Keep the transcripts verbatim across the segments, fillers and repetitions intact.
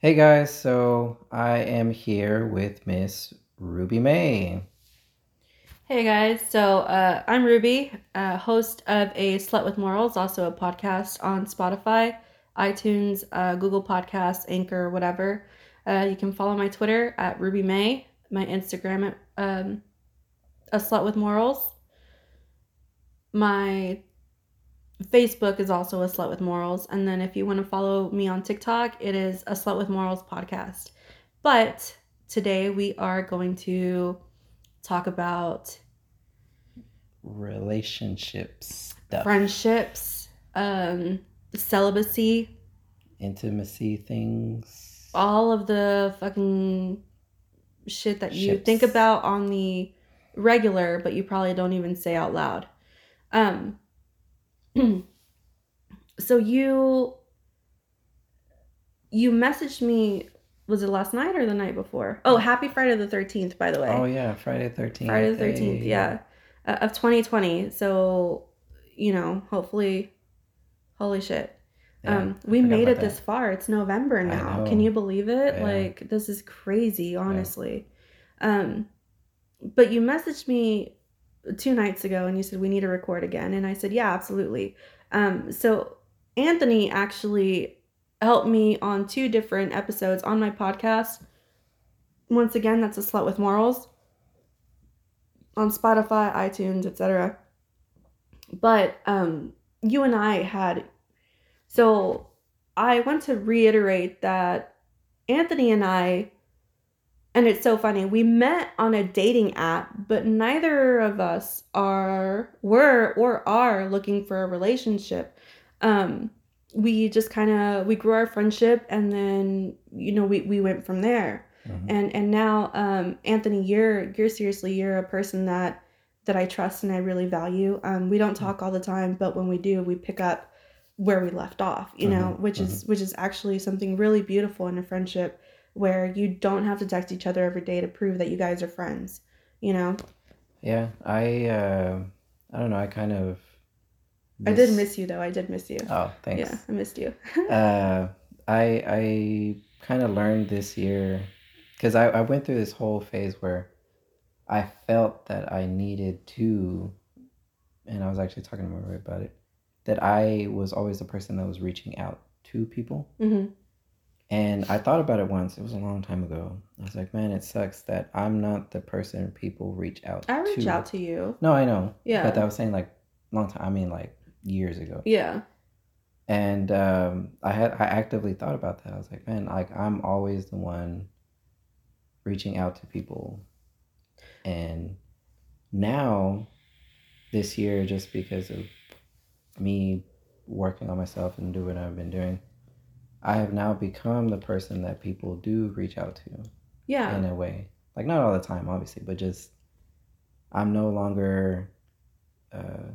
Hey guys, so I am here with Miss Ruby May. Hey guys, so uh, I'm Ruby, uh, host of A Slut with Morals, also a podcast on Spotify, iTunes, uh, Google Podcasts, Anchor, whatever. Uh, you can follow my Twitter at Ruby May, my Instagram at um, A Slut with Morals. My Facebook is also A Slut with Morals. And then if you want to follow me on TikTok, it is A Slut with Morals podcast. But today we are going to talk about Relationships stuff, friendships, um, celibacy, intimacy things, all of the fucking shit that you ships. think about on the regular, but you probably don't even say out loud. Um, so you you messaged me. Was it last night or the night before? Oh, happy Friday the thirteenth, by the way. Oh yeah, Friday the thirteenth. Friday the thirteenth, hey. yeah, uh, of twenty twenty. So, you know, hopefully, holy shit. Yeah, um, I we forgot made about it this that. far. It's November I now. know. Can you believe it? Yeah. Like, this is crazy, honestly. Um, but you messaged me two nights ago and you said we need to record again, and I said yeah, absolutely. Um, so Anthony actually helped me on two different episodes on my podcast. Once again, that's A Slut with Morals on Spotify, iTunes, et cetera. But um, you and I had so I want to reiterate that Anthony and I, and it's so funny, we met on a dating app, but neither of us are, were, or are looking for a relationship. Um, we just kind of, we grew our friendship, and then, you know, we, we went from there. Mm-hmm. And, and now, um, Anthony, you're, you're seriously, you're a person that, that I trust and I really value. Um, we don't talk all the time, but when we do, we pick up where we left off, you know, Mm-hmm. which is, which is actually something really beautiful in a friendship, where you don't have to text each other every day to prove that you guys are friends, you know? Yeah, I uh, I don't know. I kind of. Miss... I did miss you though. I did miss you. Oh, thanks. Yeah, I missed you. uh, I I kind of learned this year, because I, I went through this whole phase where I felt that I needed to, and I was actually talking to my roommate about it, that I was always the person that was reaching out to people. Mm-hmm. And I thought about it once. It was a long time ago. I was like, man, it sucks that I'm not the person people reach out I reach to. out to you. No, I know. Yeah. But I was saying like long time. I mean like years ago. Yeah. And um, I had I actively thought about that. I was like, man, like I'm always the one reaching out to people. And now, this year, just because of me working on myself and doing what I've been doing, I have now become the person that people do reach out to. Yeah. In a way. Like, not all the time, obviously, but just, I'm no longer, uh,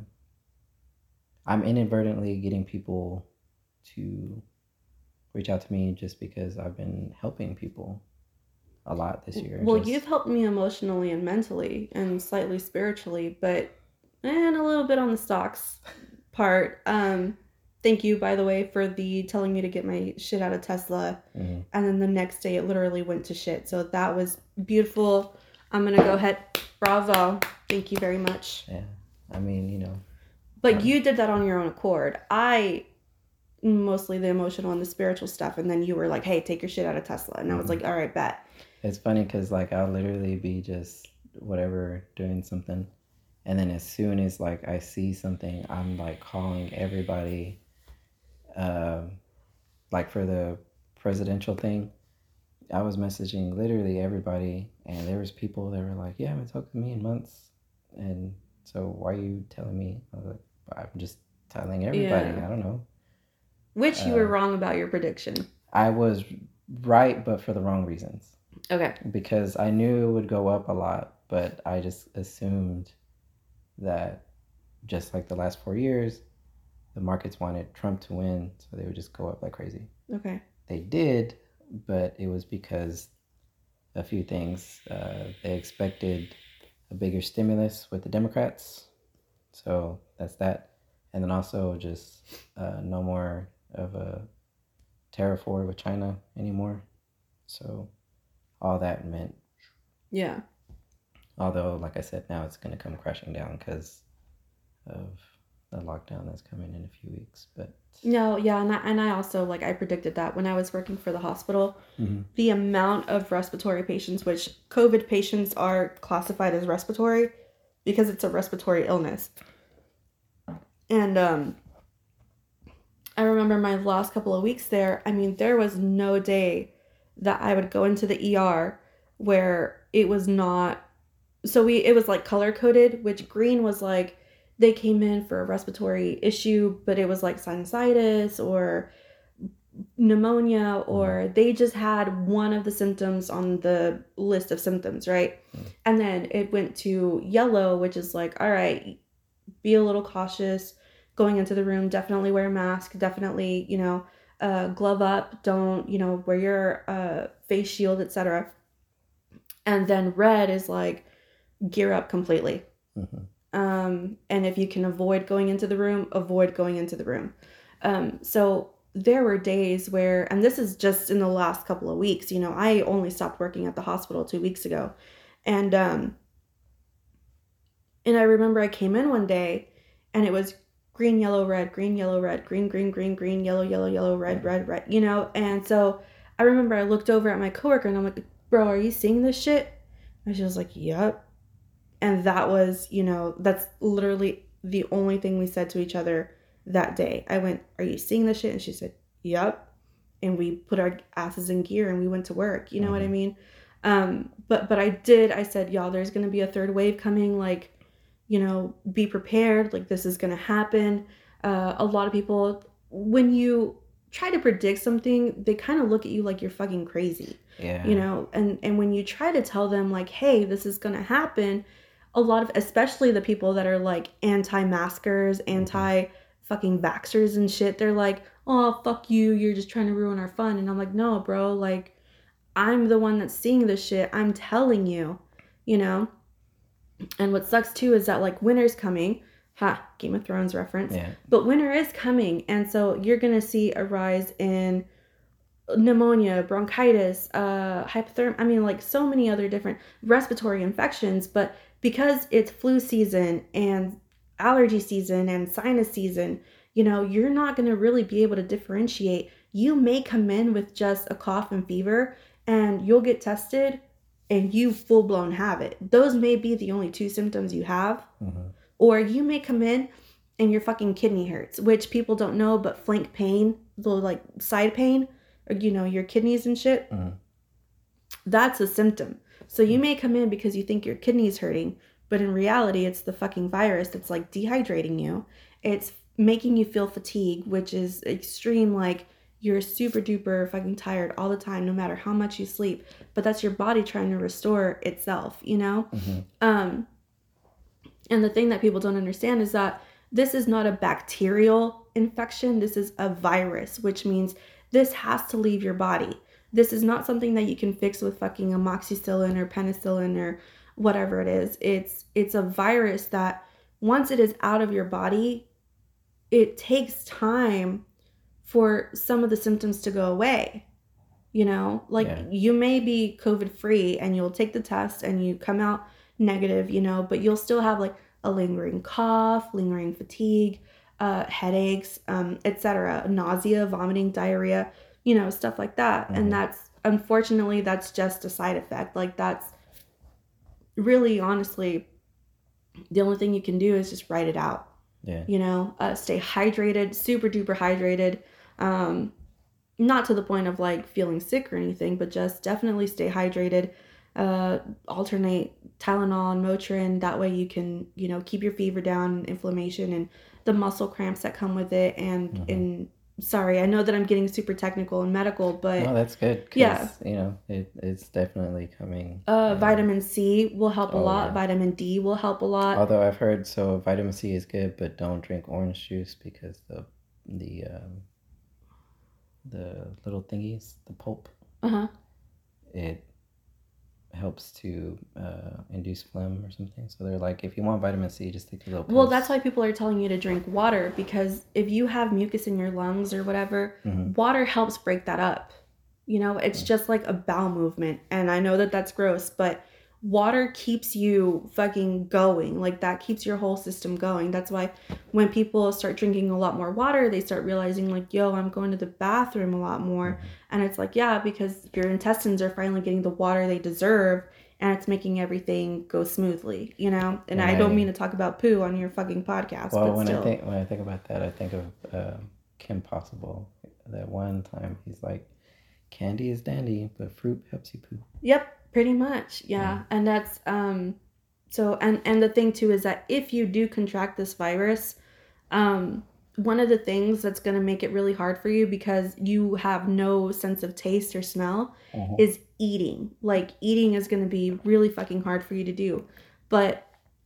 I'm inadvertently getting people to reach out to me just because I've been helping people a lot this year. Well, just... you've helped me emotionally and mentally and slightly spiritually, but, and a little bit on the stocks part. Um, Thank you, by the way, for the telling me to get my shit out of Tesla. Mm-hmm. And then the next day it literally went to shit. So that was beautiful. I'm going to go ahead. Bravo. Thank you very much. Yeah. I mean, you know. But um, you did that on your own accord. I, mostly the emotional and the spiritual stuff. And then you were like, hey, take your shit out of Tesla. And mm-hmm. I was like, all right, bet. It's funny because, like, I'll literally be just whatever, doing something. And then as soon as, like, I see something, I'm, like, calling everybody. Um, like for the presidential thing, I was messaging literally everybody, and there was people that were like, yeah, I haven't talked to me in months, and so why are you telling me? I was like, I'm just telling everybody. Yeah. I don't know. Which you uh, were wrong about your prediction. I was right, but for the wrong reasons. Okay. Because I knew it would go up a lot, but I just assumed that just like the last four years, the markets wanted Trump to win, so they would just go up like crazy. Okay. They did, but it was because a few things. Uh, they expected a bigger stimulus with the Democrats, so that's that. And then also just uh, no more of a tariff war with China anymore. So all that meant, yeah. although, like I said, now it's going to come crashing down because of the lockdown that's coming in a few weeks. But no, yeah, and I, and I also, like, I predicted that when I was working for the hospital, mm-hmm. the amount of respiratory patients, which COVID patients are classified as respiratory because it's a respiratory illness. And um, I remember my last couple of weeks there, I mean, there was no day that I would go into the E R where it was not, so we, it was like color coded, which green was like, they came in for a respiratory issue, but it was like sinusitis or pneumonia, or they just had one of the symptoms on the list of symptoms, right? Mm. And then it went to yellow, which is like, all right, be a little cautious going into the room. Definitely wear a mask. Definitely, you know, uh, glove up. Don't, you know, wear your uh, face shield, et cetera. And then red is like, gear up completely. Mm-hmm. Um, and if you can avoid going into the room, avoid going into the room. Um, so there were days where, and this is just in the last couple of weeks, you know, I only stopped working at the hospital two weeks ago. And, um, and I remember I came in one day and it was green, yellow, red, green, yellow, red, green, green, green, green, yellow, yellow, yellow, red, red, red, you know? And so I remember I looked over at my coworker and I'm like, bro, are you seeing this shit? And she was like, yep. And that was, you know, that's literally the only thing we said to each other that day. I went, are you seeing this shit? And she said, yep. And we put our asses in gear and we went to work. You know mm-hmm. what I mean? Um, but, but I did, I said, y'all, there's going to be a third wave coming. Like, you know, be prepared. Like, this is going to happen. Uh, a lot of people, when you try to predict something, they kind of look at you like you're fucking crazy. Yeah. You know, and, and when you try to tell them like, hey, this is going to happen, a lot of, especially the people that are like anti-maskers, anti-fucking vaxxers and shit, they're like, oh, fuck you, you're just trying to ruin our fun. And I'm like, no, bro, like, I'm the one that's seeing this shit. I'm telling you, you know? And what sucks too is that like winter's coming. Ha, Game of Thrones reference. Yeah. But winter is coming. And so you're going to see a rise in pneumonia, bronchitis, uh, hypothermia. I mean, like so many other different respiratory infections. But because it's flu season and allergy season and sinus season, you know, you're not going to really be able to differentiate. You may come in with just a cough and fever and you'll get tested and you full blown have it. Those may be the only two symptoms you have. Mm-hmm. Or you may come in and your fucking kidney hurts, which people don't know, but flank pain, the like side pain, or, you know, your kidneys and shit, mm-hmm. that's a symptom. So you may come in because you think your kidney's hurting, but in reality, it's the fucking virus that's like dehydrating you. It's making you feel fatigue, which is extreme, like you're super duper fucking tired all the time, no matter how much you sleep. But that's your body trying to restore itself, you know? Mm-hmm. Um, and the thing that people don't understand is that this is not a bacterial infection. This is a virus, which means this has to leave your body. This is not something that you can fix with fucking amoxicillin or penicillin or whatever it is. It's it's a virus that once it is out of your body, it takes time for some of the symptoms to go away. You know, like yeah. you may be COVID free and you'll take the test and you come out negative, you know, but you'll still have like a lingering cough, lingering fatigue, uh, headaches, um, et cetera, nausea, vomiting, diarrhea, you know, stuff like that. Mm-hmm. And that's, unfortunately, that's just a side effect. Like that's really, honestly, the only thing you can do is just write it out. Yeah. You know, uh, stay hydrated, super duper hydrated. Um, not to the point of like feeling sick or anything, but just definitely stay hydrated. Uh, alternate Tylenol and Motrin. That way you can, you know, keep your fever down, inflammation, and the muscle cramps that come with it. And, mm-hmm. and sorry, I know that I'm getting super technical and medical, but no, that's good. Yeah, you know, it, it's definitely coming. Uh, um, vitamin C will help oh, a lot. Yeah. Vitamin D will help a lot. Although I've heard so vitamin C is good, but don't drink orange juice because the the um, the little thingies, the pulp. Uh huh. It helps to uh, induce phlegm or something. So they're like, if you want vitamin C, just take the little pills. Well, that's why people are telling you to drink water, because if you have mucus in your lungs or whatever, mm-hmm. water helps break that up. You know, it's Mm. just like a bowel movement. And I know that that's gross, but water keeps you fucking going. Like that keeps your whole system going. That's why when people start drinking a lot more water, they start realizing like, yo, I'm going to the bathroom a lot more. Mhm. And it's like, yeah, because your intestines are finally getting the water they deserve and it's making everything go smoothly, you know? And And I don't I mean to talk about poo on your fucking podcast, well but when still. I think when I think about that, I think of um, Kim Possible. That one time he's like, candy is dandy, but fruit helps you poo. Yep, pretty much. Yeah. Yeah. And that's um so and and the thing too is that if you do contract this virus, um one of the things that's going to make it really hard for you because you have no sense of taste or smell Mhm. is eating. Like eating is going to be really fucking hard for you to do. But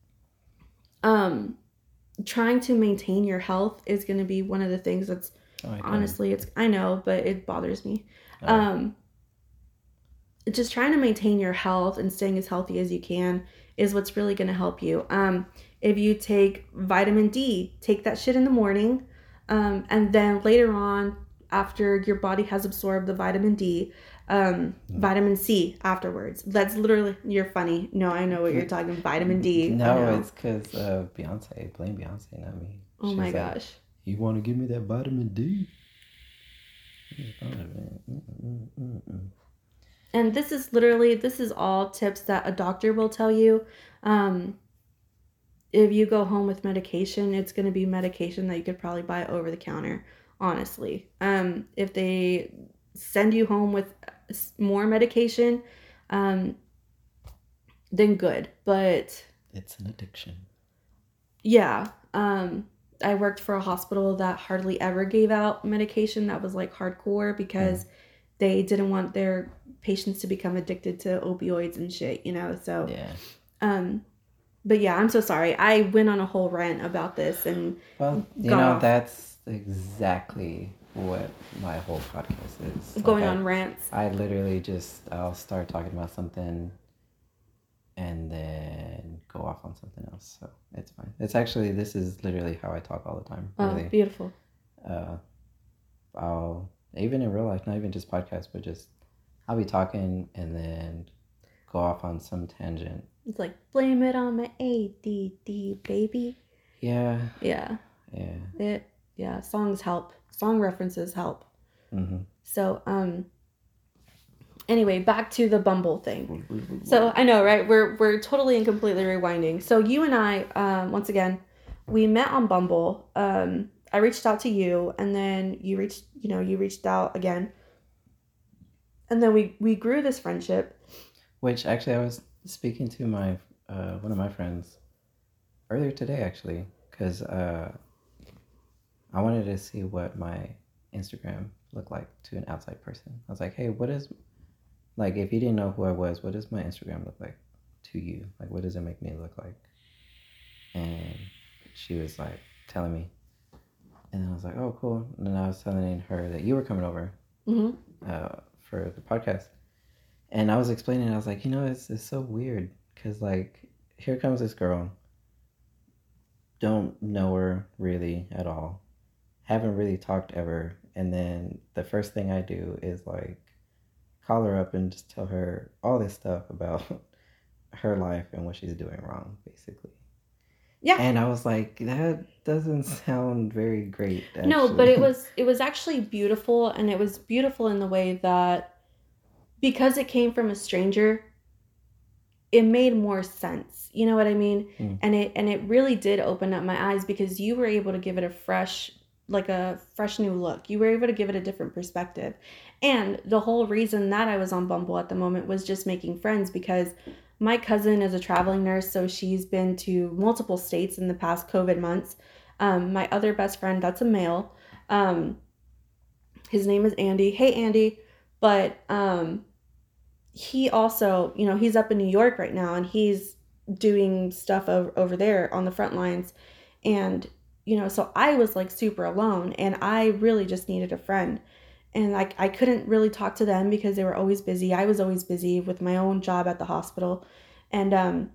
um trying to maintain your health is going to be one of the things that's Oh, I can- honestly it's I know, but it bothers me. oh, Um just trying to maintain your health and staying as healthy as you can is what's really going to help you. Um, if you take vitamin D, take that shit in the morning, um, and then later on, after your body has absorbed the vitamin D, um, Mm. vitamin C afterwards. That's literally, you're funny. No, I know what you're talking. Vitamin D. I No, know. it's because uh, Beyonce. Blame Beyonce, not me. Oh She's my like, gosh. you want to give me that vitamin D? Mm-mm-mm-mm. And this is literally, this is all tips that a doctor will tell you. Um, if you go home with medication, it's going to be medication that you could probably buy over the counter, honestly. Um, if they send you home with more medication, um, then good. But It's an addiction. yeah, um, I worked for a hospital that hardly ever gave out medication that was like hardcore because Mm. they didn't want their patients to become addicted to opioids and shit, you know? So, Yeah. um, but yeah, I'm so sorry. I went on a whole rant about this and Well, you got know, off. that's exactly what my whole podcast is. Like, going I, on rants. I literally just, I'll start talking about something and then go off on something else. So it's fine. It's actually, this is literally how I talk all the time. Oh, Really. beautiful. Uh, I'll, even in real life, not even just podcasts, but just, I'll be talking and then go off on some tangent. It's like, blame it on my A D D, baby. Yeah. Yeah. Yeah. It, yeah, songs help. Song references help. Mm-hmm. So, um, anyway, back to the Bumble thing. So I know, right? We're we're totally and completely rewinding. So you and I, um, once again, we met on Bumble. Um, I reached out to you, and then you reached, you know, you reached out again, and then we we grew this friendship. Which actually, I was speaking to my uh, one of my friends earlier today, actually, because uh, I wanted to see what my Instagram looked like to an outside person. I was like, hey, what is, like, if you didn't know who I was, what does my Instagram look like to you? Like, what does it make me look like? And she was like telling me, and I was like, oh, cool. And then I was telling her that you were coming over Mm-hmm. uh, for the podcast. And I was explaining, I was like, you know, it's, it's so weird because, like, here comes this girl. Don't know her really at all. Haven't really talked ever. And then the first thing I do is, like, call her up and just tell her all this stuff about her life and what she's doing wrong, basically. Yeah. And I was like, that doesn't sound very great. Actually. No, but it was it was actually beautiful, and it was beautiful in the way that because it came from a stranger, it made more sense. You know what I mean? Mm. And it and it really did open up my eyes because you were able to give it a fresh like a fresh new look. You were able to give it a different perspective. And the whole reason that I was on Bumble at the moment was just making friends because my cousin is a traveling nurse, so she's been to multiple states in the past COVID months. Um, my other best friend, that's a male. Um, his name is Andy. Hey, Andy. But um, he also, you know, he's up in New York right now, and he's doing stuff over, over there on the front lines. And, you know, so I was like super alone, and I really just needed a friend. And like I couldn't really talk to them because they were always busy. I was always busy with my own job at the hospital. And um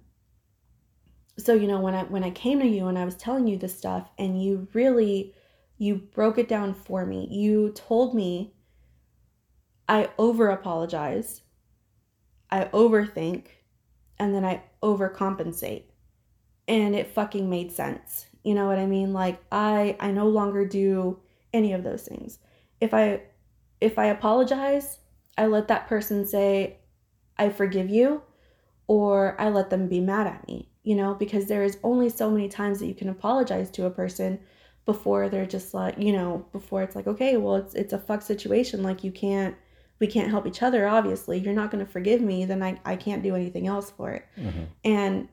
so you know when I when I came to you and I was telling you this stuff, and you really you broke it down for me. You told me I over apologize, I overthink, and then I overcompensate. And it fucking made sense. You know what I mean? Like I I no longer do any of those things. If I if I apologize, I let that person say I forgive you, or I let them be mad at me, you know, because there is only so many times that you can apologize to a person before they're just like, you know, before it's like, okay, well, it's it's a fuck situation. Like you can't, we can't help each other. Obviously, you're not going to forgive me, then I I can't do anything else for it. Mm-hmm. And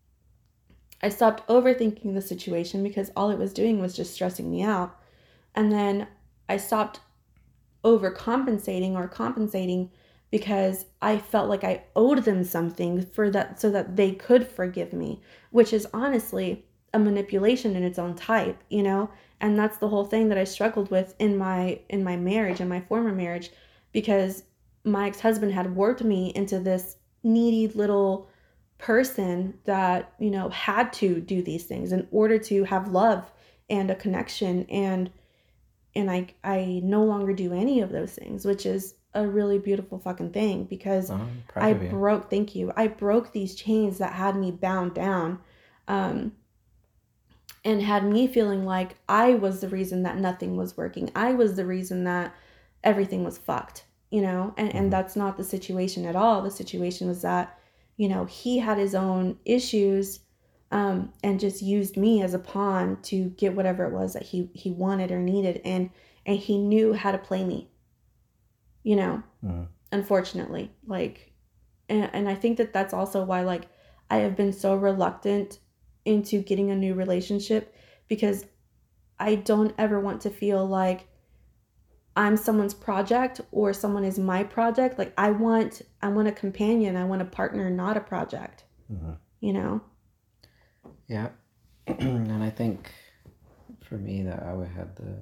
I stopped overthinking the situation because all it was doing was just stressing me out. And then I stopped overcompensating or compensating because I felt like I owed them something for that so that they could forgive me, which is honestly a manipulation in its own type, you know? And that's the whole thing that I struggled with in my in my marriage, in my former marriage, because my ex-husband had worked me into this needy little person that, you know, had to do these things in order to have love and a connection, and and I I no longer do any of those things, which is a really beautiful fucking thing because Oh, I'm proud I of you. broke, thank you. I broke these chains that had me bound down. Um and had me feeling like I was the reason that nothing was working. I was the reason that everything was fucked, you know? And Mm-hmm. and that's not the situation at all. The situation was that, you know, he had his own issues, um, and just used me as a pawn to get whatever it was that he he wanted or needed, and and he knew how to play me, you know. Mm-hmm. Unfortunately, like, and, and I think that that's also why, like, I have been so reluctant into getting a new relationship, because I don't ever want to feel like I'm someone's project or someone is my project. Like I want I want a companion, I want a partner, not a project. Mm-hmm. You know? Yeah. And I think for me that I would have the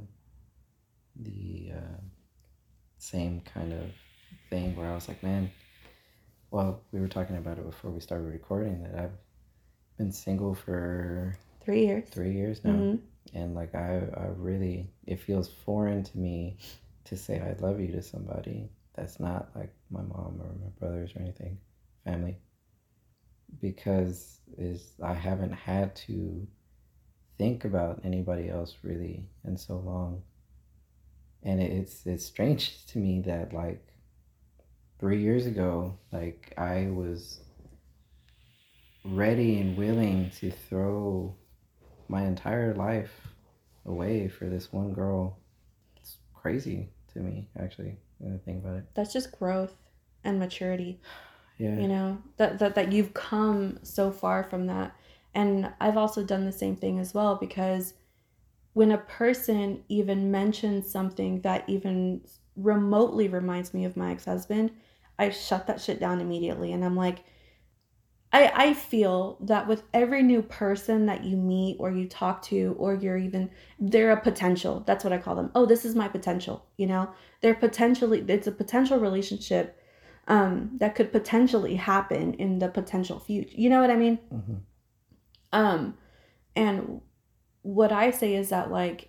the uh, same kind of thing where I was like, man, well, we were talking about it before we started recording that I've been single for Three years. Three years now. Mm-hmm. And like I, I really, it feels foreign to me to say I love you to somebody that's not like my mom or my brothers or anything, family, because is I haven't had to think about anybody else really in so long. And it's it's strange to me that like three years ago, like I was ready and willing to throw my entire life away for this one girl. It's crazy to me, actually, when I think about it. That's just growth and maturity. Yeah. You know, that, that that you've come so far from that. And I've also done the same thing as well, because when a person even mentions something that even remotely reminds me of my ex-husband, I shut that shit down immediately. And I'm like, I, I feel that with every new person that you meet or you talk to, or you're even, they're a potential. That's what I call them. Oh, this is my potential. You know, they're potentially, it's a potential relationship, um, that could potentially happen in the potential future. You know what I mean? Mm-hmm. Um, and what I say is that, like,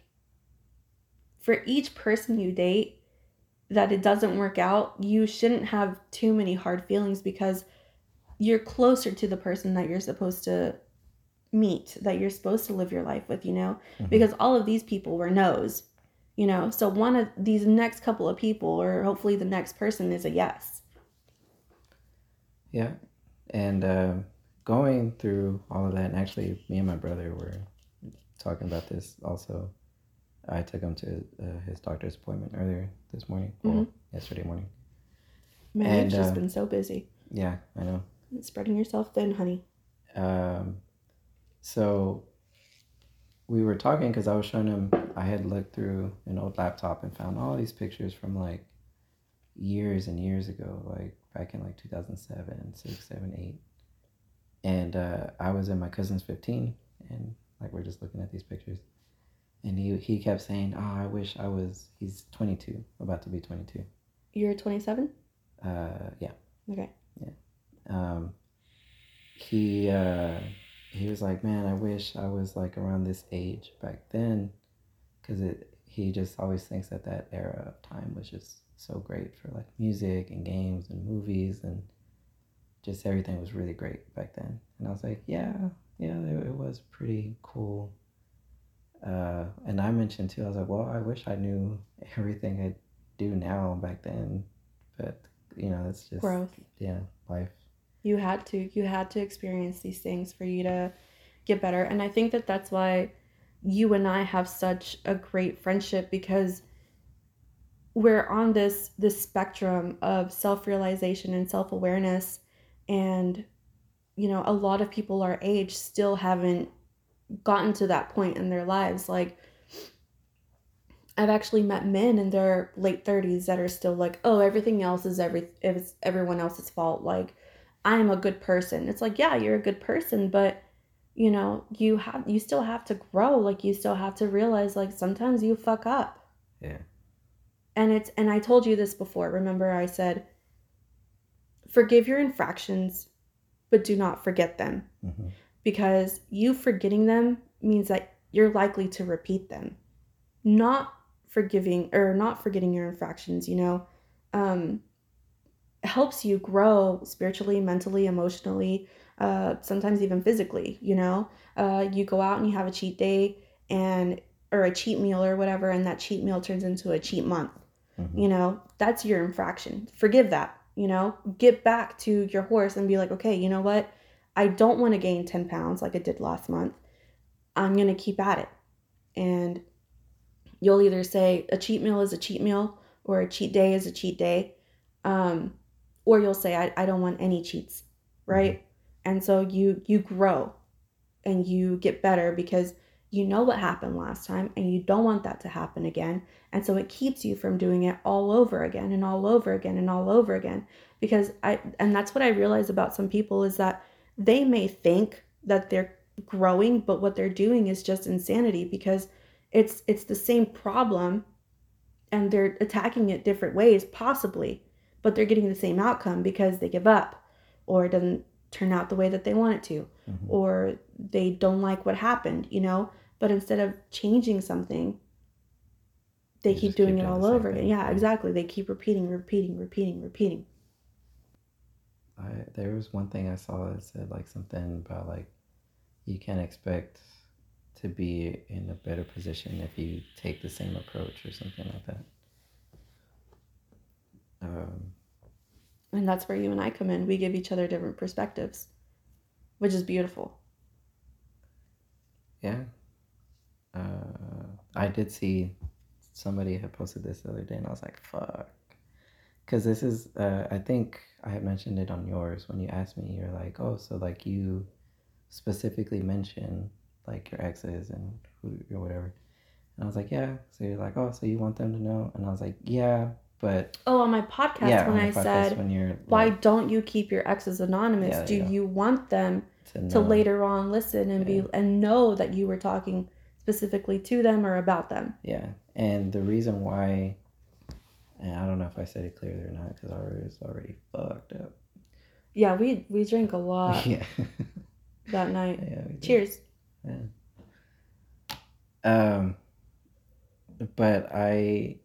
for each person you date that it doesn't work out, you shouldn't have too many hard feelings, because you're closer to the person that you're supposed to meet, that you're supposed to live your life with, you know, Mm-hmm. because all of these people were no's, you know, so one of these next couple of people, or hopefully the next person, is a yes. Yeah. And uh, going through all of that, and actually me and my brother were talking about this also. I took him to uh, his doctor's appointment earlier this morning, well, Mm-hmm. yesterday morning. Man, And, you've just uh, been so busy. Yeah, I know. Spreading yourself thin, honey. Um, so we were talking because I was showing him, I had looked through an old laptop and found all these pictures from like years and years ago, like back in like two thousand seven, six, seven, eight. And uh, I was in my cousin's fifteen, and like we're just looking at these pictures. And he, he kept saying, oh, I wish I was, he's twenty-two, about to be twenty-two. You're twenty-seven? Uh, yeah. Okay. Yeah. Um, he, uh, he was like, man, I wish I was like around this age back then, because it he just always thinks that that era of time was just so great for like music and games and movies, and just everything was really great back then. And I was like, yeah, yeah, it, it was pretty cool. Uh, and I mentioned too, I was like, well, I wish I knew everything I do now back then, but you know, it's just Growth. Yeah, life. You had to you had to experience these things for you to get better. And I think that that's why you and I have such a great friendship, because we're on this this spectrum of self-realization and self-awareness. And you know, a lot of people our age still haven't gotten to that point in their lives. Like, I've actually met men in their late thirties that are still like, oh, everything else is every it's everyone else's fault. Like, I'm a good person. It's like, yeah, you're a good person, but you know, you have you still have to grow. Like, you still have to realize, like, sometimes you fuck up. Yeah. And it's and I told you this before. Remember, I said, forgive your infractions, but do not forget them. Mm-hmm. Because you forgetting them means that you're likely to repeat them. Not forgiving or not forgetting your infractions, you know, um, helps you grow spiritually, mentally, emotionally, uh, sometimes even physically. You know, uh, you go out and you have a cheat day and or a cheat meal or whatever, and that cheat meal turns into a cheat month. Mm-hmm. You know, that's your infraction. Forgive that. You know, get back to your horse and be like, okay, you know what? I don't want to gain ten pounds like I did last month. I'm going to keep at it. And you'll either say a cheat meal is a cheat meal or a cheat day is a cheat day. Um, or you'll say, I, I don't want any cheats, right? Mm-hmm. And so you you grow and you get better because you know what happened last time and you don't want that to happen again. And so it keeps you from doing it all over again and all over again and all over again. Because I, and that's what I realize about some people is that they may think that they're growing, but what they're doing is just insanity, because it's it's the same problem and they're attacking it different ways possibly, but they're getting the same outcome because they give up, or it doesn't turn out the way that they want it to, mm-hmm. or they don't like what happened, you know. But instead of changing something, they you keep doing keep it all over again. Yeah, yeah, exactly. They keep repeating, repeating, repeating, repeating. I, there was one thing I saw that said like something about like you can't expect to be in a better position if you take the same approach or something like that. Um, and that's where you and I come in. We give each other different perspectives, which is beautiful. Yeah. Uh, I did see somebody had posted this the other day and I was like, fuck. Because this is, uh, I think I had mentioned it on yours when you asked me, you're like, oh, so like you specifically mention like your exes and who or whatever. And I was like, yeah. So you're like, oh, so you want them to know? And I was like, yeah, but... Oh, on my podcast yeah, when I podcast said, when you're, like, why don't you keep your exes anonymous? Yeah, Do you, you want them to, to later on listen and yeah. be and know that you were talking specifically to them or about them? Yeah. And the reason why, and I don't know if I said it clearly or not because I was already fucked up. Yeah, we, we drank a lot yeah. that night. Yeah, Cheers. Yeah. Um, but I,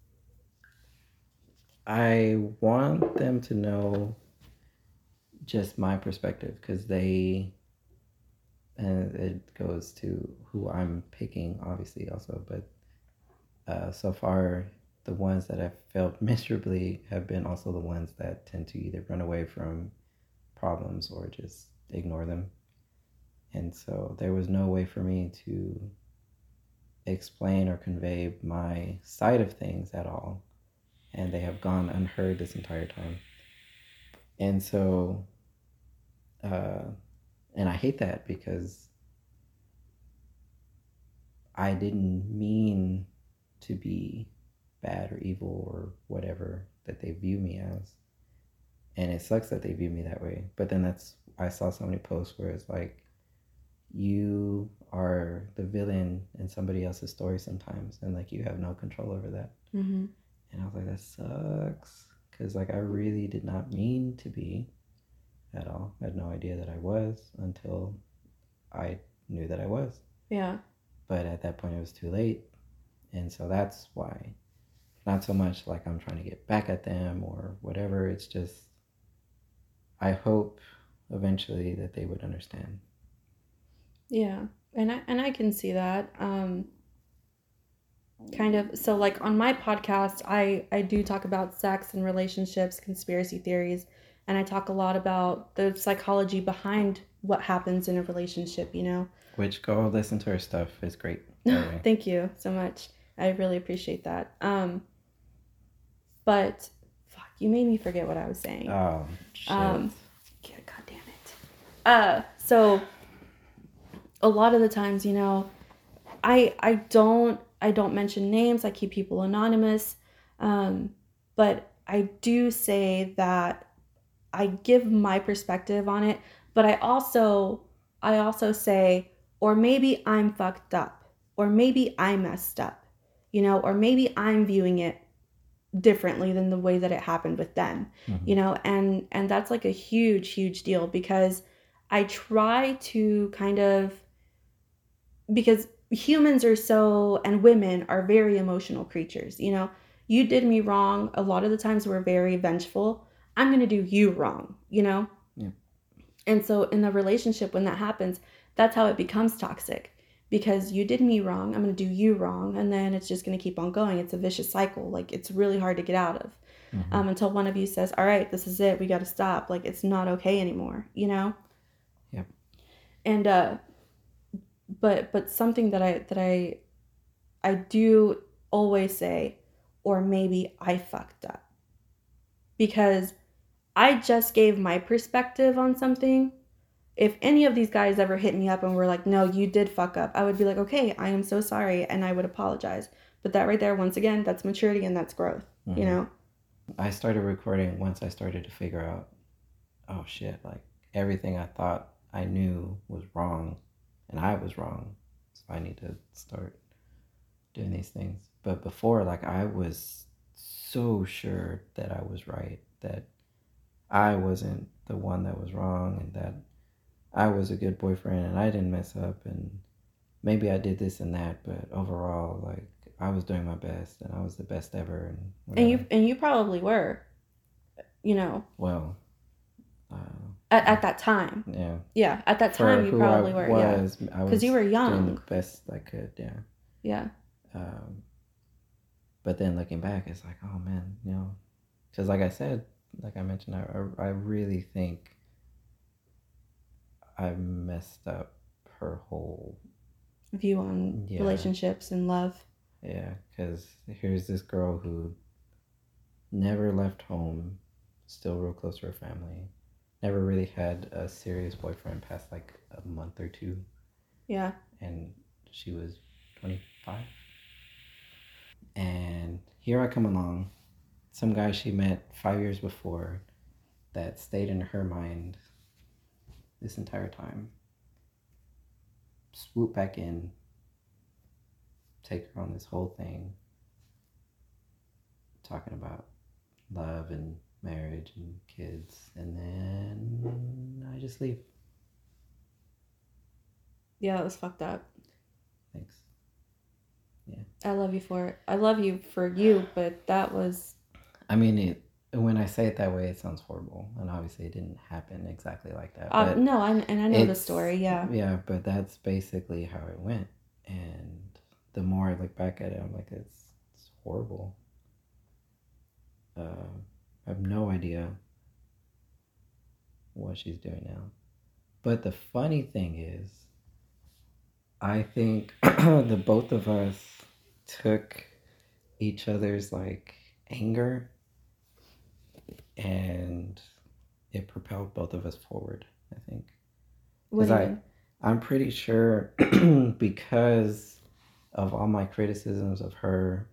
I want them to know just my perspective because they, and it goes to who I'm picking, obviously, also. But uh, so far, the ones that have failed miserably have been also the ones that tend to either run away from problems or just ignore them. And so there was no way for me to explain or convey my side of things at all. And they have gone unheard this entire time. And so, uh, and I hate that because I didn't mean to be bad or evil or whatever that they view me as. And it sucks that they view me that way. But then that's, I saw so many posts where it's like, you are the villain in somebody else's story sometimes. And like, you have no control over that. Mm-hmm. And I was like, that sucks. Because like, I really did not mean to be at all. I had no idea that I was until I knew that I was. Yeah. But at that point, it was too late. And so that's why not so much like I'm trying to get back at them or whatever. It's just, I hope eventually that they would understand. Yeah. And I and I can see that. Um kind of so like on my podcast, I I do talk about sex and relationships, conspiracy theories, and I talk a lot about the psychology behind what happens in a relationship, you know. Which, go listen to her stuff. It's great, by the way. Thank you so much. I really appreciate that. Um but fuck, you made me forget what I was saying. Oh shit. Um yeah, god damn it. Uh so a lot of the times, you know, I I don't I don't mention names. I keep people anonymous. Um, but I do say that I give my perspective on it, but I also I also say, or maybe I'm fucked up, or maybe I messed up, you know, or maybe I'm viewing it differently than the way that it happened with them, Mhm. you know, and and that's like a huge huge deal because I try to kind of because humans are so and women are very emotional creatures, you know. You did me wrong. A lot of the times we're very vengeful. I'm going to do you wrong, you know. Yeah. And so in the relationship when that happens, that's how it becomes toxic because you did me wrong, I'm going to do you wrong, and then it's just going to keep on going. It's a vicious cycle. Like it's really hard to get out of. Mhm. Um, until one of you says, all right, this is it, we got to stop. Like it's not okay anymore, you know. Yep. And uh but but something that I that I I do always say, or maybe I fucked up. Because I just gave my perspective on something. If any of these guys ever hit me up and were like, no, you did fuck up, I would be like, okay, I am so sorry, and I would apologize. But that right there, once again, that's maturity and that's growth, Mhm. you know? I started recording once I started to figure out, oh shit, like everything I thought I knew was wrong and I was wrong. So I need to start doing these things. But before, like, I was so sure that I was right, that I wasn't the one that was wrong, and that I was a good boyfriend and I didn't mess up, and maybe I did this and that, but overall, like, I was doing my best and I was the best ever, and whatever. And you and you probably were, you know. Well, uh, at, at that time. Yeah. Yeah, at that time you probably were. Was, yeah, because you were young. Doing the best I could. Yeah. Yeah. Um, but then looking back, it's like, oh man, you know, because like I said, like I mentioned, I I really think I messed up her whole view on yeah. relationships and love. Yeah, because here's this girl who never left home, still real close to her family, never really had a serious boyfriend past like a month or two. Yeah. And she was twenty-five. And here I come along, some guy she met five years before that stayed in her mind this entire time. Swoop back in, take her on this whole thing, talking about love and marriage and kids, and then I just leave. Yeah, that was fucked up. Thanks. Yeah. I love you for it. I love you for you, but that was... I mean, it, when I say it that way, it sounds horrible. And obviously it didn't happen exactly like that. Uh, no, I, and I know the story, yeah. Yeah, but that's basically how it went. And the more I look back at it, I'm like, it's, it's horrible. Uh, I have no idea what she's doing now. But the funny thing is, I think the both of us took each other's like anger and it propelled both of us forward, I think. What do you I, mean? I'm pretty sure because of all my criticisms of her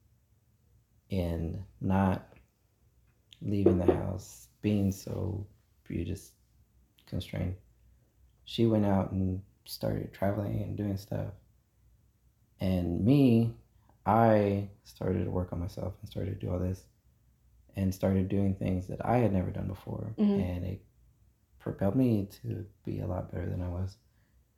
in not leaving the house, being so you just constrained, she went out and started traveling and doing stuff. And me, I started to work on myself and started to do all this and started doing things that I had never done before. Mm-hmm. And it propelled me to be a lot better than I was.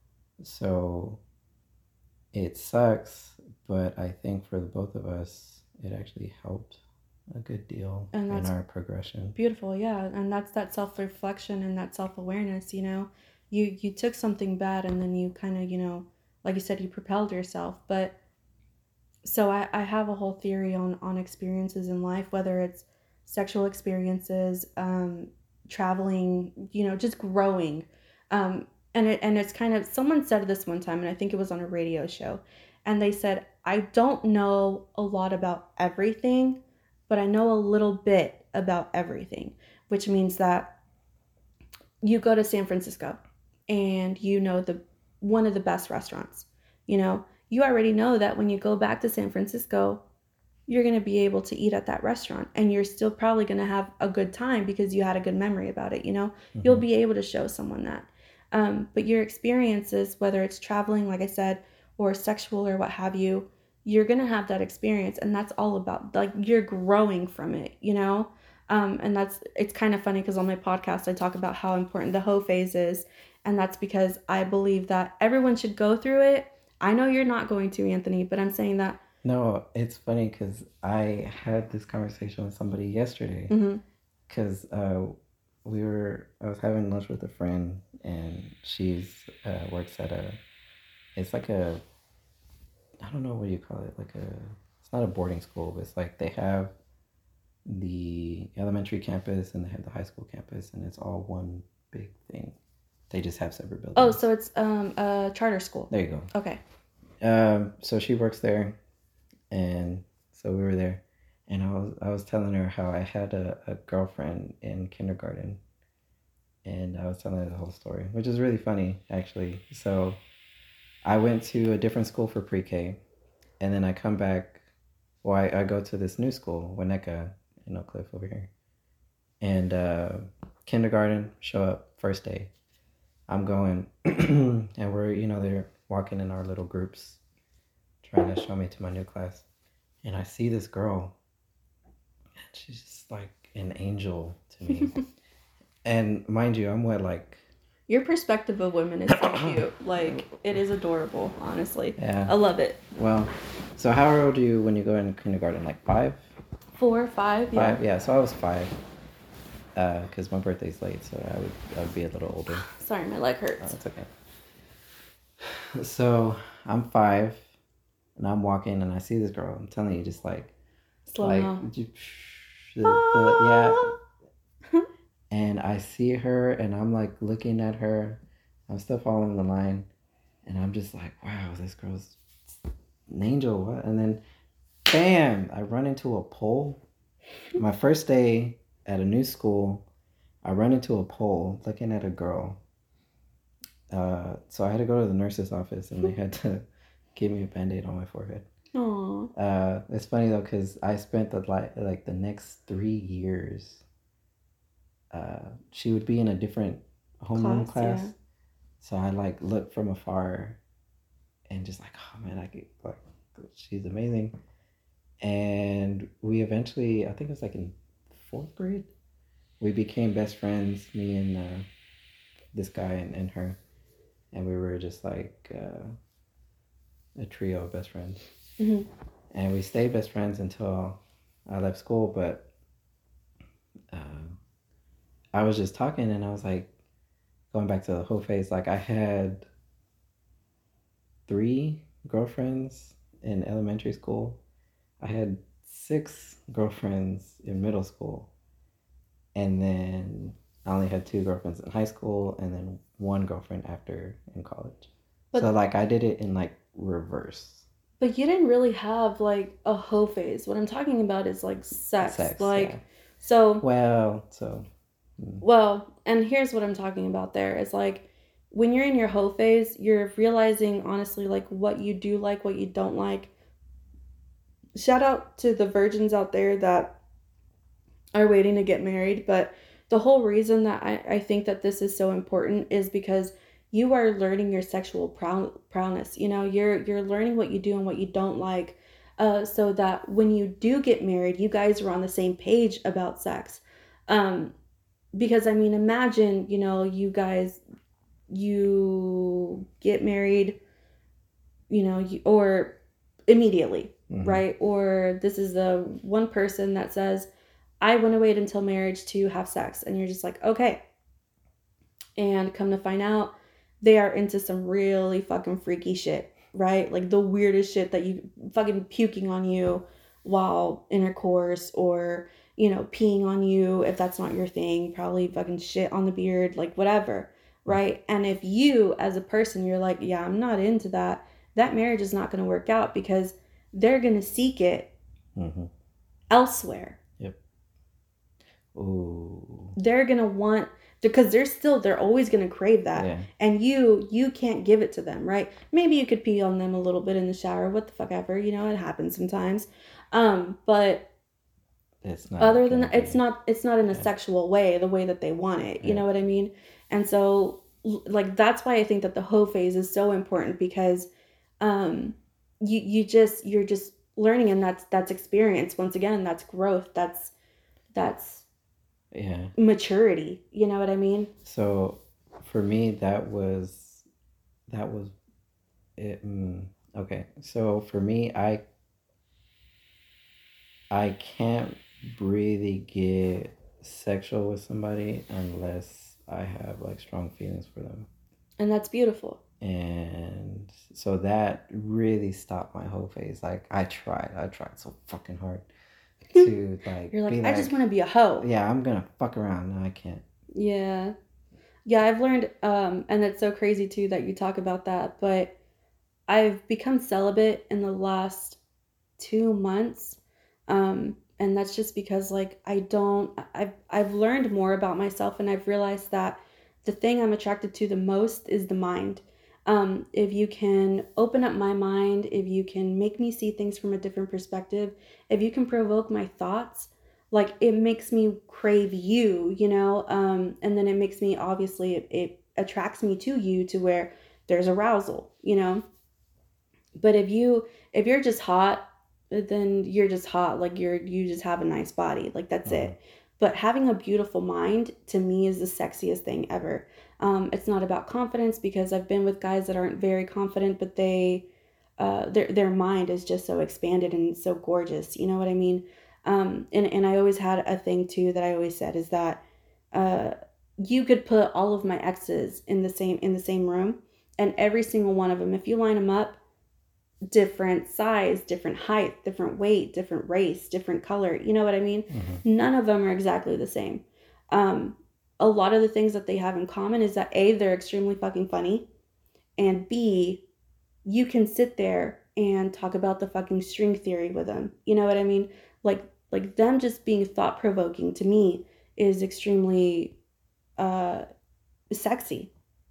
So it sucks, but I think for the both of us, it actually helped a good deal And in that's our progression. beautiful, yeah. And that's that self-reflection and that self-awareness, you know. You you took something bad and then you kind of, you know, like you said, you propelled yourself. But so I, I have a whole theory on on experiences in life, whether it's sexual experiences, um, traveling, you know, just growing. Um, and it and it's kind of, someone said this one time, and I think it was on a radio show, and they said, I don't know a lot about everything, but I know a little bit about everything, which means that you go to San Francisco and you know the one of the best restaurants. You know, you already know that when you go back to San Francisco, you're going to be able to eat at that restaurant and you're still probably going to have a good time because you had a good memory about it. You know, mm-hmm. You'll be able to show someone that. Um, but your experiences, whether it's traveling, like I said, or sexual or what have you, you're going to have that experience. And that's all about, like, you're growing from it, you know? Um, and that's, it's kind of funny because on my podcast, I talk about how important the hoe phase is. And that's because I believe that everyone should go through it. I know you're not going to, Anthony, but I'm saying that. No, it's funny because I had this conversation with somebody yesterday. Because mm-hmm. uh, we were, I was having lunch with a friend, and she's uh, works at a, it's like a, I don't know what you call it, like a, it's not a boarding school, but it's like they have the elementary campus and they have the high school campus, and it's all one big thing. They just have separate buildings. Oh, so it's um a charter school. There you go. Okay. Um, so she works there, and so we were there, and I was I was telling her how I had a, a girlfriend in kindergarten, and I was telling her the whole story, which is really funny actually. So I went to a different school for pre-K, and then I come back. Well, I, I go to this new school, Winnetka, in Oak Cliff over here, and uh, kindergarten show up first day. I'm going, and we're, you know, they're walking in our little groups, trying to show me to my new class. And I see this girl, and she's just like an angel to me. And mind you, I'm what, like... Your perspective of women is so cute. Like, it is adorable, honestly. Yeah. I love it. Well, so how old are you when you go in kindergarten? Like five? Four, five, yeah. Five, yeah. So I was five. Because uh, my birthday's late, so I would I would be a little older. Sorry, my leg hurts. Oh, it's okay. So I'm five, and I'm walking, and I see this girl. I'm telling you, just like, slow like, mo. the, the, yeah. And I see her, and I'm like looking at her. I'm still following the line, and I'm just like, wow, this girl's an angel. What? And then, bam! I run into a pole. My first day at a new school, I run into a pole looking at a girl. Uh, so I had to go to the nurse's office, and they had to give me a Band-Aid on my forehead. Aww. Uh, it's funny though, because I spent the like like the next three years. Uh, she would be in a different homeroom class, class. Yeah. So I like looked from afar, and just like, oh man, I could like, she's amazing. And we eventually, I think it was like in fourth grade, we became best friends, me and uh, this guy and, and her, and we were just like uh, a trio of best friends. Mm-hmm. And we stayed best friends until I left school, but uh, I was just talking, and I was like, going back to the whole phase, like I had three girlfriends in elementary school. I had six girlfriends in middle school, and then I only had two girlfriends in high school, and then one girlfriend after in college. But, so like I did it in like reverse. But you didn't really have like a hoe phase. What I'm talking about is like sex. sex like yeah. so Well, so mm. Well, and here's what I'm talking about there. It's like when you're in your hoe phase, you're realizing honestly like what you do like, what you don't like. Shout out to the virgins out there that are waiting to get married. But the whole reason that I, I think that this is so important is because you are learning your sexual prow- prowess. You know, you're you're learning what you do and what you don't like, uh, so that when you do get married, you guys are on the same page about sex. Um, because, I mean, imagine, you know, you guys, you get married, you know, you, or... immediately, Mm-hmm. right? Or this is the one person that says, I want to wait until marriage to have sex. And you're just like, okay. And come to find out, they are into some really fucking freaky shit, right? Like the weirdest shit that you fucking puking on you while intercourse, or, you know, peeing on you if that's not your thing, probably fucking shit on the beard, like whatever, right? And if you as a person, you're like, yeah, I'm not into that, that marriage is not going to work out because they're going to seek it Mm-hmm. elsewhere. Yep. Ooh. They're going to want, because they're still, they're always going to crave that. Yeah. And you, you can't give it to them, right? Maybe you could pee on them a little bit in the shower, what the fuck ever, you know, it happens sometimes. Um, but it's not other than gonna that, it's be- not, it's not in a Yeah. sexual way, the way that they want it, you Yeah. know what I mean? And so, l- like, that's why I think that the hoe phase is so important, because, um, you, you just, you're just learning, and that's, that's experience. Once again, that's growth. That's, that's Yeah. maturity. You know what I mean? So for me, that was that was it. Mm, okay. So for me, I I can't really get sexual with somebody unless I have like strong feelings for them. And that's beautiful. And so that really stopped my whole phase. Like I tried, I tried so fucking hard to like. You're like, be I like, just want to be a hoe. Yeah, I'm gonna fuck around. No, I can't. Yeah. Yeah, I've learned, um, and it's so crazy too that you talk about that, but I've become celibate in the last two months. Um, and that's just because like I don't I've I've learned more about myself, and I've realized that the thing I'm attracted to the most is the mind. Um, if you can open up my mind, if you can make me see things from a different perspective, if you can provoke my thoughts, like it makes me crave you, you know, um, and then it makes me, obviously, it, it attracts me to you to where there's arousal, you know. But if you if you're just hot, then you're just hot. Like you're you just have a nice body. Like that's Mhm. it. But having a beautiful mind to me is the sexiest thing ever. Um, it's not about confidence, because I've been with guys that aren't very confident, but they uh, their their mind is just so expanded and so gorgeous. You know what I mean? Um, and and I always had a thing too that I always said is that uh, you could put all of my exes in the same in the same room, and every single one of them, if you line them up, different size, different height, different weight, different race, different color. You know what I mean? Mm-hmm. None of them are exactly the same. Um, a lot of the things that they have in common is that A, they're extremely fucking funny, and B, you can sit there and talk about the fucking string theory with them. You know what I mean? Like like them just being thought provoking to me is extremely uh sexy.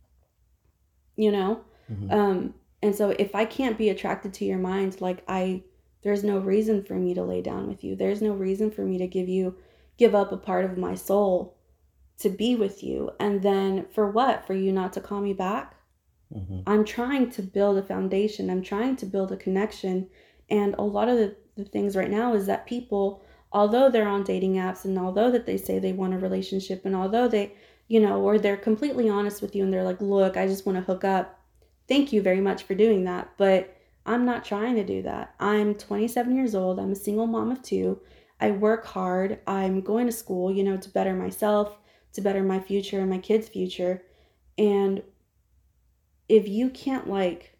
You know? Mm-hmm. Um and so if I can't be attracted to your mind, like I there's no reason for me to lay down with you. There's no reason for me to give you give up a part of my soul to be with you. And then for what? For you not to call me back? Mm-hmm. I'm trying to build a foundation. I'm trying to build a connection. And a lot of the, the things right now is that people, although they're on dating apps, and although that they say they want a relationship, and although they, you know, or they're completely honest with you and they're like, look, I just want to hook up. Thank you very much for doing that. But I'm not trying to do that. I'm twenty-seven years old. I'm a single mom of two. I work hard. I'm going to school, you know, to better myself, to better my future and my kids' future. And if you can't like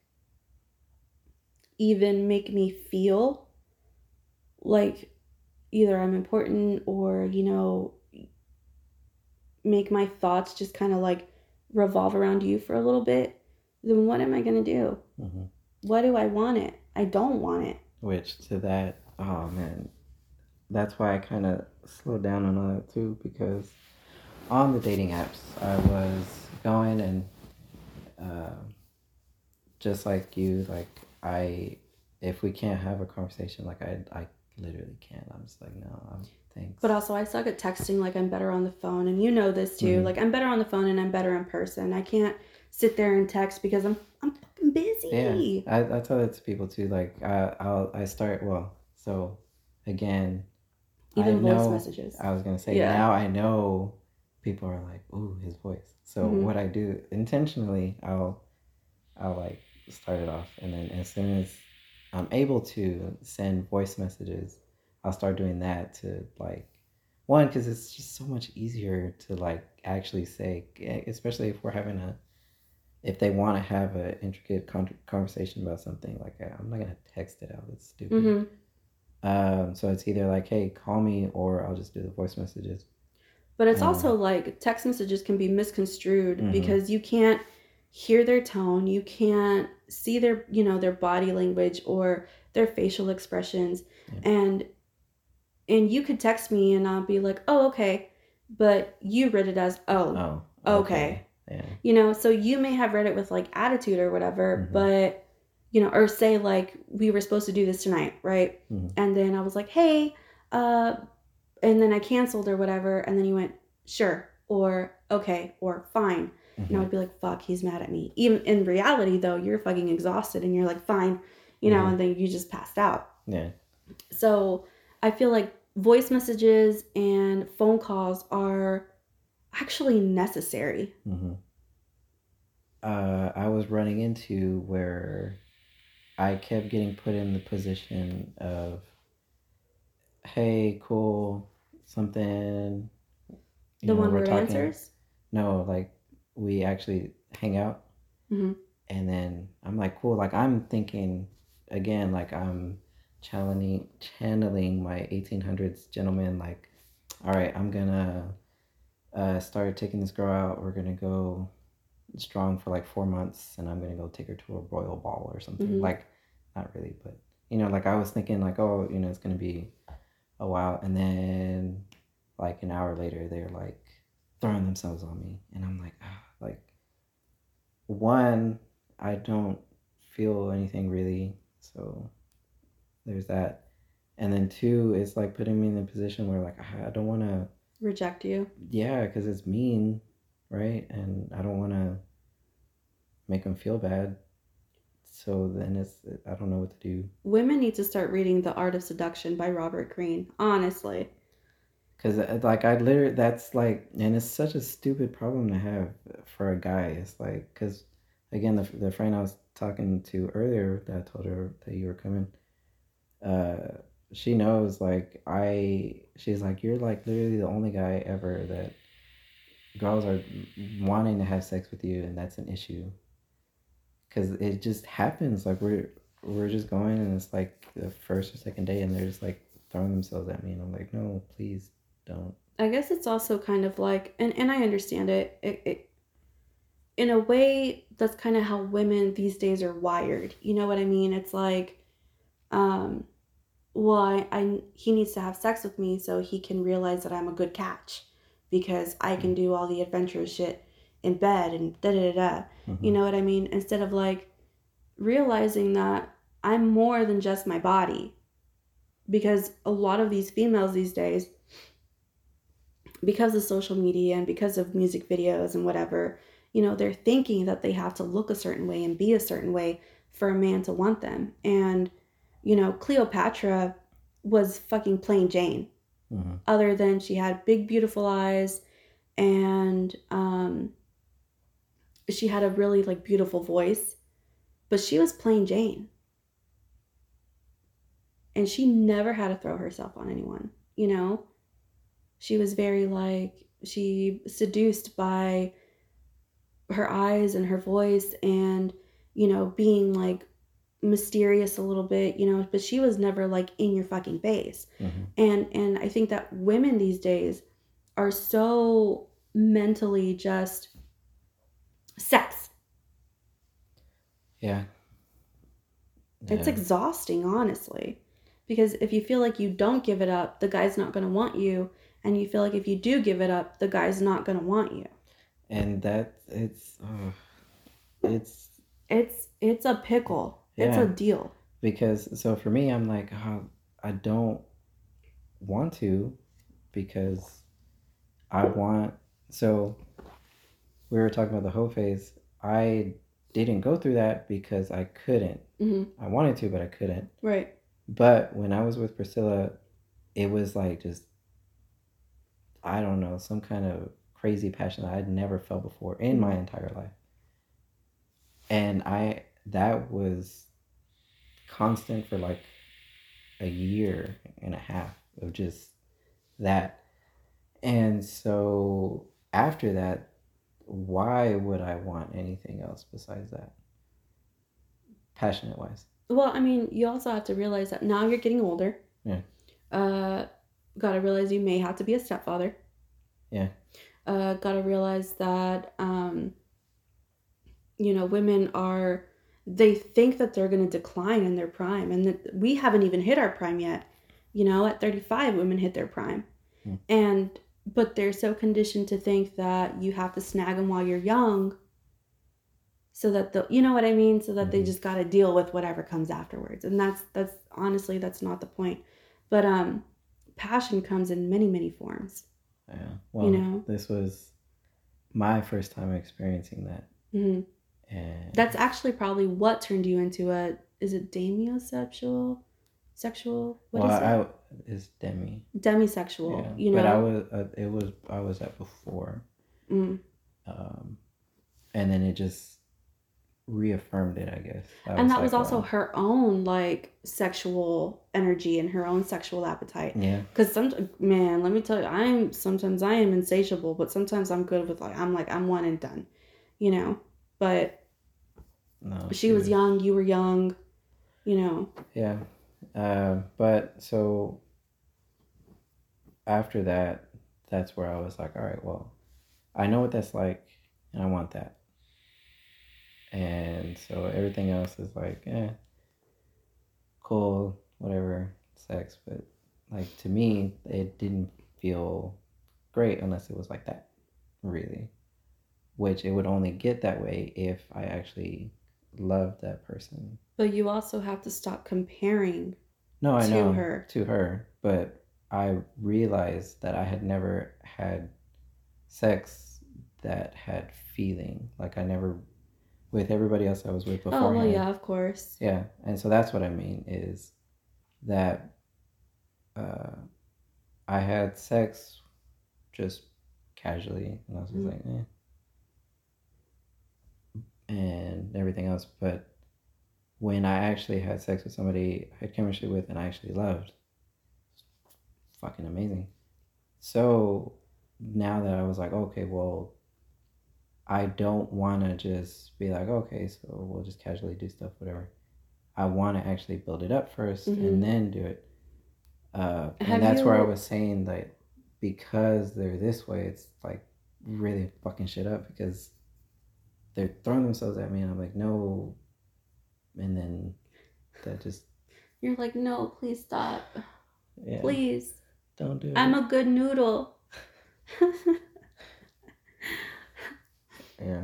even make me feel like either I'm important, or, you know, make my thoughts just kind of like revolve around you for a little bit, then what am I going to do? Mm-hmm. Why do I want it? I don't want it. Which to that, oh man, that's why I kind of slowed down on all that too, because on the dating apps, I was going and uh, just like you, like I, if we can't have a conversation, like I, I literally can't. I'm just like, no, I'm, thanks. But also, I suck at texting. Like, I'm better on the phone, and you know this too. Mm-hmm. Like, I'm better on the phone, and I'm better in person. I can't sit there and text because I'm I'm fucking busy. Yeah, I, I tell that to people too. Like, I I'll I start well. So, again, even I voice know, messages. I was gonna say Yeah. now I know people are like, ooh, his voice. So Mhm. what I do intentionally, I'll I'll like start it off, and then as soon as I'm able to send voice messages, I'll start doing that to like one because it's just so much easier to like actually say, especially if we're having a if they want to have an intricate con- conversation about something like I'm not gonna text it out. It's stupid. Mm-hmm. Um, so it's either like, hey, call me, or I'll just do the voice messages. But it's um, also like text messages can be misconstrued mm-hmm. because you can't hear their tone, you can't see their, you know, their body language or their facial expressions, yeah. and and you could text me and I'll be like, oh, okay, but you read it as oh, oh okay. okay. Yeah. You know, so you may have read it with like attitude or whatever, mm-hmm. but, you know, or say like we were supposed to do this tonight, right? Mm-hmm. And then I was like, hey, uh, and then I canceled or whatever. And then you went, sure, or okay, or fine. Mm-hmm. And I would be like, fuck, he's mad at me. Even in reality, though, you're fucking exhausted and you're like, fine, you know, mm-hmm. and then you just passed out. Yeah. So I feel like voice messages and phone calls are actually necessary. Mm-hmm. Uh, I was running into where I kept getting put in the position of, hey, cool, something. You the know, one word talking. Answers? No, like we actually hang out. Mm-hmm. And then I'm like, cool. Like I'm thinking, again, like I'm channeling, channeling my eighteen hundreds gentleman. Like, all right, I'm going to uh, start taking this girl out. We're going to go strong for like four months and I'm going to go take her to a royal ball or something. Mm-hmm. Like, not really, but, you know, like I was thinking like, oh, you know, it's going to be a while. And then like an hour later, they're like throwing themselves on me. And I'm like, ah, like, one, I don't feel anything really. So there's that. And then two, it's like putting me in a position where like, I don't want to reject you. Yeah, because it's mean, right? And I don't want to make them feel bad. So then it's, I don't know what to do. Women need to start reading The Art of Seduction by Robert Greene, honestly. Because, like, I literally, that's like, and it's such a stupid problem to have for a guy. It's like, because, again, the, the friend I was talking to earlier that I told her that you were coming, uh, she knows, like, I, she's like, you're, like, literally the only guy ever that girls are wanting to have sex with you, and that's an issue. Because it just happens. Like, we're, we're just going, and it's, like, the first or second day, and they're just, like, throwing themselves at me, and I'm like, no, please don't. I guess it's also kind of like, and, and I understand it, it, it in a way, that's kind of how women these days are wired. You know what I mean? It's like, um, well, I, I he needs to have sex with me so he can realize that I'm a good catch because I can do all the adventurous shit in bed and da da da da. Mm-hmm. You know what I mean? Instead of like realizing that I'm more than just my body. Because a lot of these females these days, because of social media and because of music videos and whatever, you know, they're thinking that they have to look a certain way and be a certain way for a man to want them. And, you know, Cleopatra was fucking plain Jane. Mm-hmm. Other than she had big, beautiful eyes and um, she had a really, like, beautiful voice. But she was plain Jane. And she never had to throw herself on anyone, you know? She was very, like, she seduced by her eyes and her voice and, you know, being, like, mysterious a little bit, you know? But she was never, like, in your fucking face. Mm-hmm. And, and I think that women these days are so mentally just sex. Yeah. yeah. It's exhausting, honestly. Because if you feel like you don't give it up, the guy's not going to want you. And you feel like if you do give it up, the guy's not going to want you. And that, it's, uh, it's... It's, it's a pickle. Yeah. It's a deal. Because, so for me, I'm like, oh, I don't want to because I want... So, we were talking about the hoe phase. I didn't go through that because I couldn't. Mm-hmm. I wanted to, but I couldn't. Right. But when I was with Priscilla, it was like just, I don't know, some kind of crazy passion that I'd never felt before in my entire life. And I, that was constant for like a year and a half of just that. And so after that, why would I want anything else besides that? Passionate wise. Well, I mean, you also have to realize that now you're getting older. Yeah. Uh, gotta realize you may have to be a stepfather. Yeah. Uh, gotta realize that, um, you know, women are, they think that they're going to decline in their prime, and that we haven't even hit our prime yet. You know, at thirty-five, women hit their prime. Hmm. And, but they're so conditioned to think that you have to snag them while you're young, so that the, you know what I mean? So that mm-hmm. they just got to deal with whatever comes afterwards. And that's, that's honestly, that's not the point. But, um, passion comes in many, many forms. Yeah. Well, you know, this was my first time experiencing that. Mm-hmm. And that's actually probably what turned you into a, is it demisexual? Sexual? What well, is it? I, it's demi. Demisexual, yeah. you know? But I was, uh, it was, I was at before. Mm. Um, and then it just reaffirmed it, I guess. That and was that like, was also wow. her own, like, sexual energy and her own sexual appetite. Yeah. Because, some, man, let me tell you, I'm, sometimes I am insatiable, but sometimes I'm good with, like, I'm like, I'm one and done, you know? But no, she was young, you were young, you know. Yeah. Uh, but so after that, that's where I was like, all right, well, I know what that's like, and I want that. And so everything else is like, eh, cool, whatever, sex. But like to me, it didn't feel great unless it was like that, really. Which it would only get that way if I actually loved that person. But you also have to stop comparing. No, I to know her. to her, but I realized that I had never had sex that had feeling. Like I never, with everybody else I was with before. Oh well, yeah, of course. Yeah, and so that's what I mean is that uh, I had sex just casually, and I was just mm-hmm. like, eh. And everything else, but when I actually had sex with somebody I had chemistry with and I actually loved, it's fucking amazing. So now that I was like, okay, well, I don't want to just be like, okay, so we'll just casually do stuff, whatever. I want to actually build it up first mm-hmm. and then do it. Uh, and that's you... where I was saying that because they're this way, it's like really fucking shit up because they're throwing themselves at me and I'm like, no. And then that just... You're like, no, please stop. Yeah. Please. Don't do it. I'm a good noodle. Yeah.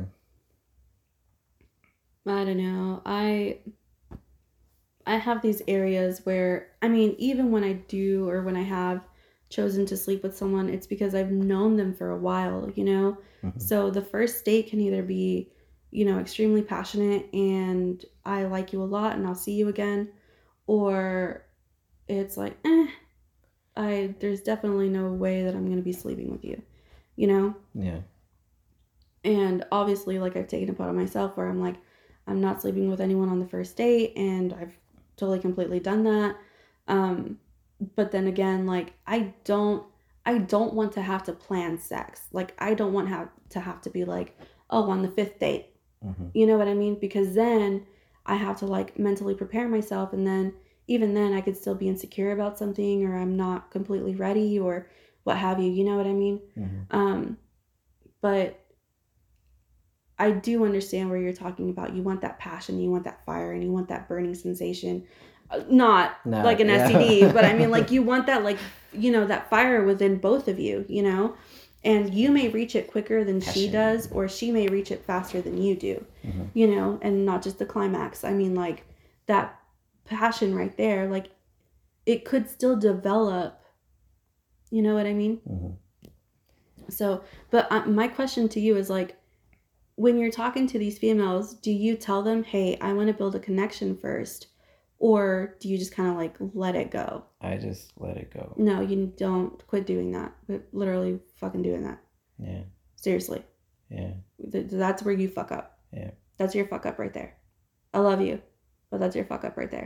I don't know. I... I have these areas where, I mean, even when I do or when I have chosen to sleep with someone, it's because I've known them for a while, you know? Mm-hmm. So the first date can either be, you know, extremely passionate and I like you a lot and I'll see you again, or it's like, eh, I there's definitely no way that I'm going to be sleeping with you, you know? Yeah. And obviously, like, I've taken it upon myself where I'm like, I'm not sleeping with anyone on the first date, and I've totally completely done that. Um, but then again, like, I don't, I don't want to have to plan sex. Like, I don't want have to have to be like, oh, on the fifth date. Mm-hmm. You know what I mean? Because then I have to, like, mentally prepare myself, and then even then I could still be insecure about something, or I'm not completely ready, or what have you. You know what I mean? Mm-hmm. Um, but I do understand where you're talking about. You want that passion, you want that fire, and you want that burning sensation. Uh, not no, like an yeah. S T D, but I mean, like, you want that, like, you know, that fire within both of you, you know? And you may reach it quicker than passion. She does, or she may reach it faster than you do, mm-hmm. you know? And not just the climax. I mean, like, that passion right there, like, it could still develop. You know what I mean? Mm-hmm. So, but uh, my question to you is, like, when you're talking to these females, do you tell them, hey, I want to build a connection first? Or do you just kind of, like, let it go? I just let it go. No, you don't. Quit doing that. Quit literally fucking doing that. Yeah. Seriously. Yeah. That's where you fuck up. Yeah. That's your fuck up right there. I love you, but that's your fuck up right there.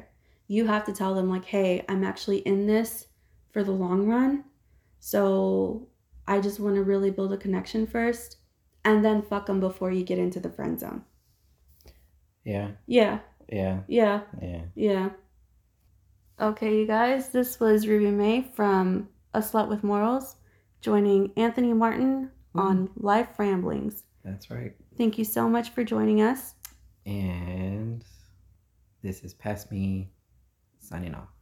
you have to tell them, like, hey, I'm actually in this for the long run. So I just want to really build a connection first, and then fuck them before you get into the friend zone. Yeah. Yeah. Yeah. Yeah. Yeah. Yeah. Okay, you guys, this was Ruby May from A Slut with Morals, joining Anthony Martin mm. on Life Ramblings. That's right. Thank you so much for joining us. And this is Past Me signing off.